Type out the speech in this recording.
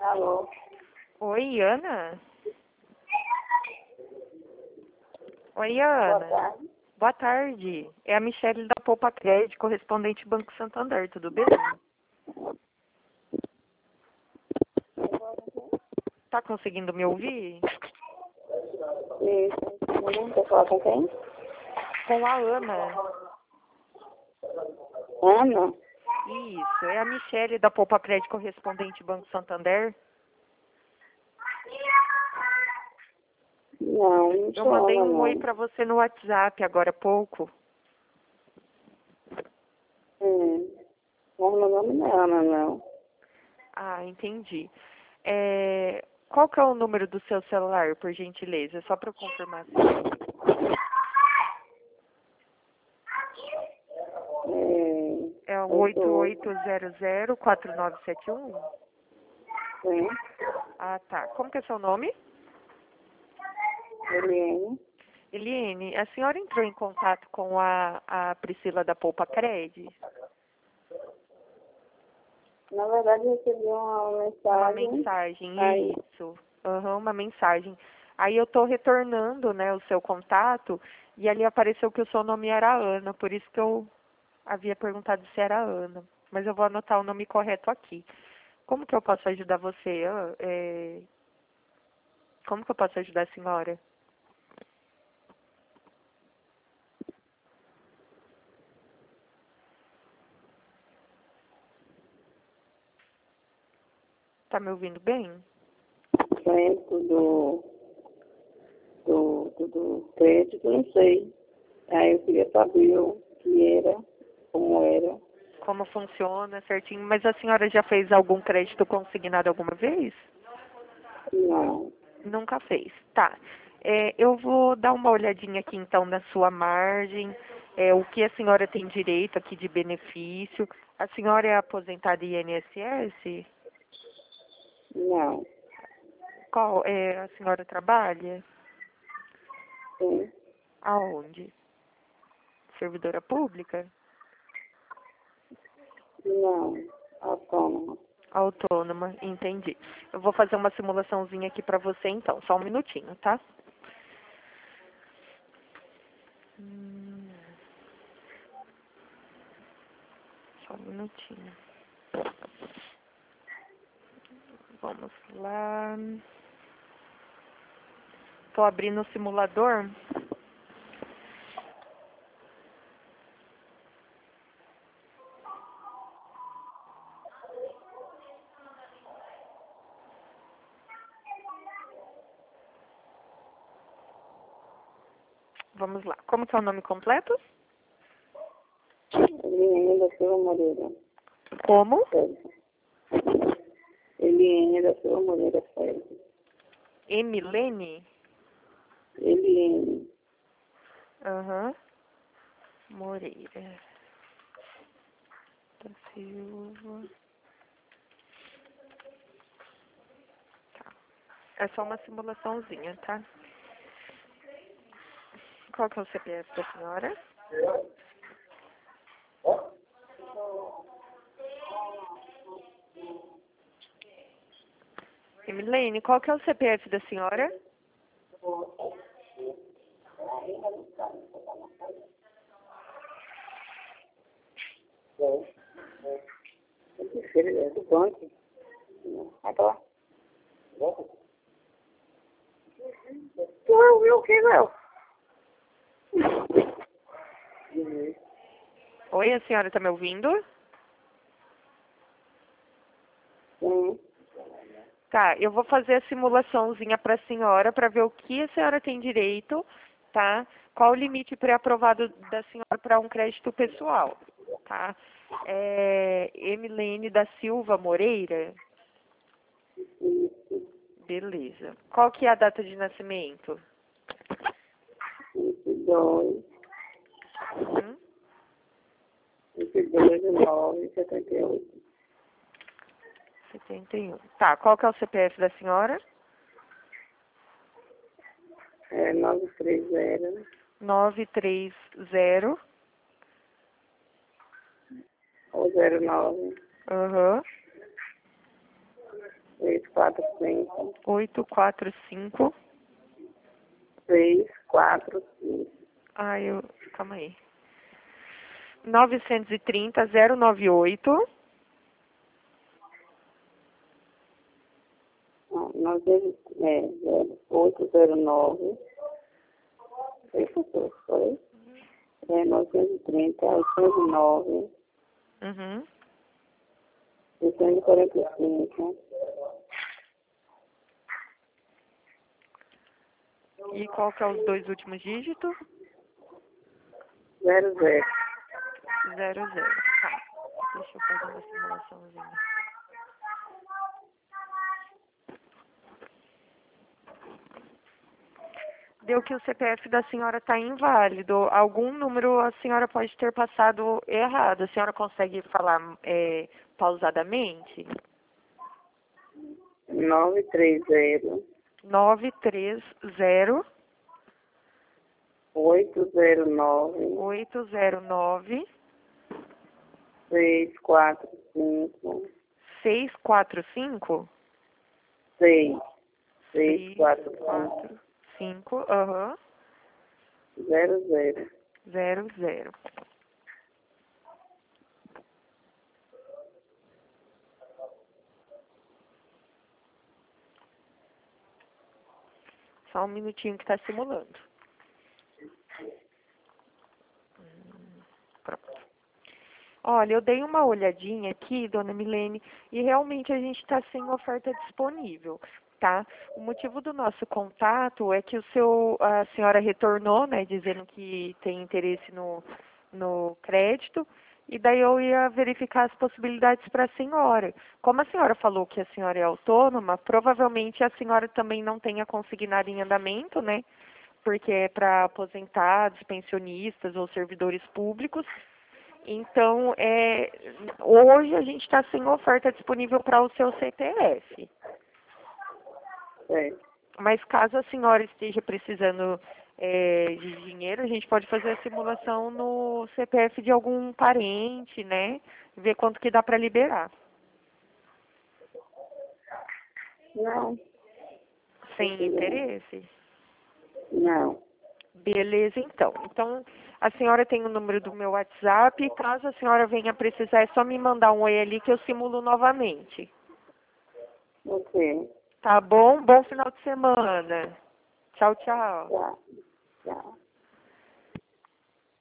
Alô? Oi, Ana? Oi, Boa Ana. tarde. Boa tarde. É a Michele da Poupa Crédito, correspondente Banco Santander, tudo bem? Tá conseguindo me ouvir? Isso. Não quer falar com quem? Com a Ana. Ana? Isso, é a Michele da Poupa Crédito, correspondente Banco Santander. Não Eu sou mandei Ana, um oi não. pra você no WhatsApp agora há pouco. Mas meu nome não é Ana, não. Ah, entendi. Qual que é o número do seu celular, por gentileza? Só para eu confirmar assim. É o 8800-4971? Sim. Ah, tá. Como que é seu nome? Eliane. Eliane, a senhora entrou em contato com a Priscila da Poupa Cred? Na verdade, eu recebi uma Uma mensagem. mensagem, Aí, isso. Aham, uma mensagem. Aí eu tô retornando, né, o seu contato e ali apareceu que o seu nome era Ana, por isso que eu havia perguntado se era Ana. Mas eu vou anotar o nome correto aqui. Como que eu posso ajudar você? Como que eu posso ajudar a senhora? Tá me ouvindo bem? dentro do crédito, não sei. Aí eu queria saber o que era, como era. Como funciona certinho? Mas a senhora já fez algum crédito consignado alguma vez? Não. Nunca fez. Tá. Eu vou dar uma olhadinha aqui então na sua margem, o que a senhora tem direito aqui de benefício. A senhora é aposentada em INSS? Não. A senhora trabalha? Sim. Aonde? Servidora pública? Não. Autônoma. Autônoma, entendi. Eu vou fazer uma simulaçãozinha aqui pra você então, só um minutinho, tá? Só um minutinho. Vamos lá. Tô abrindo o simulador. Vamos lá. Como que é o nome completo? Eliane da Silva Moreira. Como? Sérgio. Eliane da Silva Moreira, Sérgio. Emilene? Eliane. Aham. Moreira. Da Silva. Tá. É só uma simulaçãozinha, tá? Qual que é o CPF da senhora? Emilene, qual que é o CPF da senhora? Esse filho é do banco. Agora. Tu ouviu o que, meu? Oi, a senhora tá me ouvindo? Sim. Tá, eu vou fazer a simulaçãozinha para a senhora para ver o que a senhora tem direito, tá? Qual o limite pré-aprovado da senhora para um crédito pessoal, tá? Emilene da Silva Moreira? Beleza. Qual que é a data de nascimento? 22, Uhum. 22 de 9, 78. 71. Tá, qual que é o CPF da senhora? É 930 930. ou 09, Aham. 34. 845. 645. Calma aí. 930-098. Não, 809. Foi? 930, 809. Uhum. 645. E qual que é os dois últimos dígitos? 00. 00. Tá. Deixa eu fazer uma simulaçãozinha. Deu que o CPF da senhora está inválido. Algum número a senhora pode ter passado errado. A senhora consegue falar pausadamente? 930. 930 809. 809 645. 645? 645. Aham. 00. 00. Só um minutinho que está simulando. Pronto. Olha, eu dei uma olhadinha aqui, dona Milene, e realmente a gente está sem oferta disponível, tá? O motivo do nosso contato é que a senhora retornou, né, dizendo que tem interesse no crédito, e daí eu ia verificar as possibilidades para a senhora. Como a senhora falou que a senhora é autônoma, provavelmente a senhora também não tenha consignado em andamento, né? Porque é para aposentados, pensionistas ou servidores públicos. Então, hoje a gente está sem oferta disponível para o seu CPF. Mas caso a senhora esteja precisando de dinheiro, a gente pode fazer a simulação no CPF de algum parente, né? Ver quanto que dá para liberar. Não. Sem interesse? Não. Beleza, então. Então, a senhora tem o número do meu WhatsApp. Caso a senhora venha precisar, é só me mandar um oi ali que eu simulo novamente. Ok. Tá bom? Bom final de semana. Tchau, tchau. Tchau. Tchau.